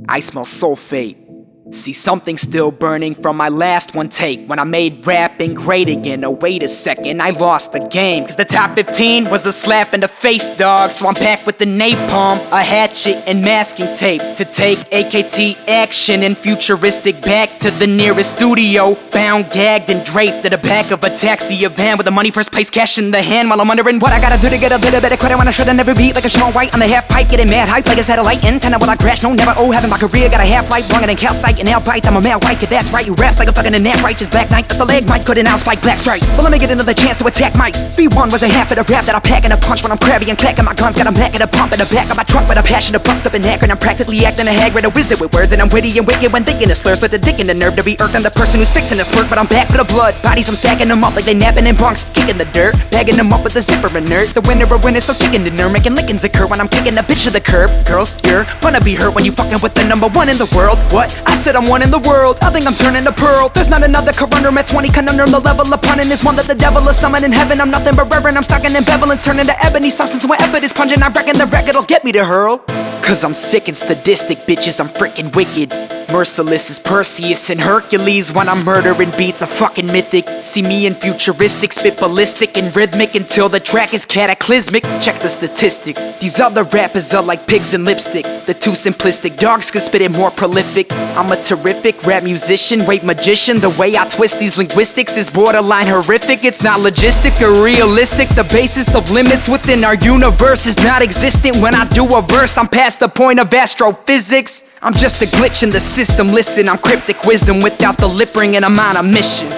I smell sulfate. See, something's still burning from my last one take when I made rapping great again. Oh, wait a second, I lost the game. Cause the top 15 was a slap in the face, dog. So I'm back with the napalm, a hatchet, and masking tape to take AKT action and futuristic back to the nearest studio. Bound, gagged, and draped at the back of a taxi, a van with the money first place cash in the hand. While I'm wondering what I gotta do to get a little bit of credit when I should've never beat like a Shaun White on the half pipe, getting mad hype like a satellite antenna. Will I crash? No, never. Oh, having my career got a half-life longer than calcite and Albright. I'm a male white kid, that's right. You raps like a fucking nap righteous Black Knight. That's the leg mic, couldn't outspike black stripe. So let me get another chance to attack mics. V1 was a half of the rap that I pack in a punch when I'm crabby and clacking my guns. Got a Mac and a pump in the back of my truck with a passion to bust up and hack. And I'm practically acting a hag with a wizard with words. And I'm witty and wicked when thinking of slurs, but the dick in the nerve to be irked. I'm the person who's fixing the smirk, but I'm back for the blood. Bodies, I'm stacking them up like they napping in bunks. Kicking the dirt, bagging them up with the zipper inert. The winner of winners, so chicken dinner, making lickings occur when I'm kicking a bitch to the curb. Girls, you're gonna be hurt when you fucking with the number one in the world. What? I said I'm one in the world. I think I'm turning to pearl. There's not another conundrum at 20 conundrum. The level of punning is one that the devil is summoned in heaven. I'm nothing but reverend. I'm stuck in bevel and turning to ebony substance. Whenever this pungent, I reckon the record'll get me to hurl. Cause I'm sick and sadistic, bitches. I'm freaking wicked. Merciless as Perseus and Hercules when I'm murdering beats, a fucking mythic. See me in futuristic, spit ballistic and rhythmic until the track is cataclysmic. Check the statistics. These other rappers are like pigs in lipstick. They're too simplistic. Dogs could spit it more prolific. I'm a terrific rap musician, wait magician. The way I twist these linguistics is borderline horrific. It's not logistic or realistic. The basis of limits within our universe is not existent. When I do a verse, I'm past the point of astrophysics. I'm just a glitch in the system. Listen, I'm cryptic wisdom without the lip ring, and I'm on a mission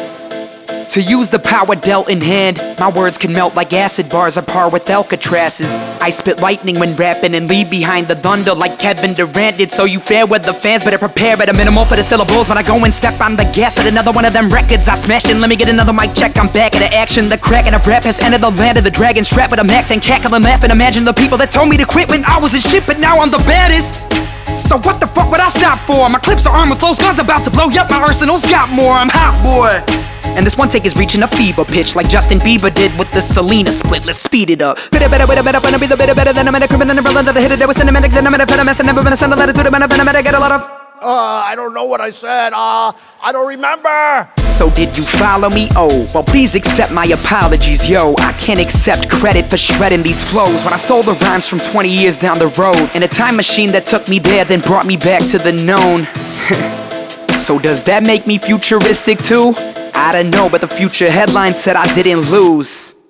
to use the power dealt in hand. My words can melt like acid bars apart with Alcatrazes. I spit lightning when rapping and leave behind the thunder like Kevin Durant did. So you fair weather fans better prepare at a minimal for the syllables when I go and step on the gas at another one of them records I smashed in. Let me get another mic check, I'm back at the action. The crack and the rap has entered the land of the dragon. Strapped with a Mac and cackle and laugh and imagine the people that told me to quit when I was in shit, but now I'm the baddest. So what the fuck would I stop for? My clips are armed with those guns about to blow. Yup, my arsenal's got more, I'm hot, boy. And this one take is reaching a fever pitch like Justin Bieber did with the Selena split. Let's speed it up. Better, wanna be the better than a better criminal than a brother that hit it. There was cinematic, then I'm in a pedometer, mess, never been a son of latitude, I've been a get a lot of. I don't know what I said. I don't remember. So did you follow me? Oh, well please accept my apologies, yo. I can't accept credit for shredding these flows when I stole the rhymes from 20 years down the road in a time machine that took me there then brought me back to the known. So does that make me futuristic too? I don't know, but the future headline said I didn't lose.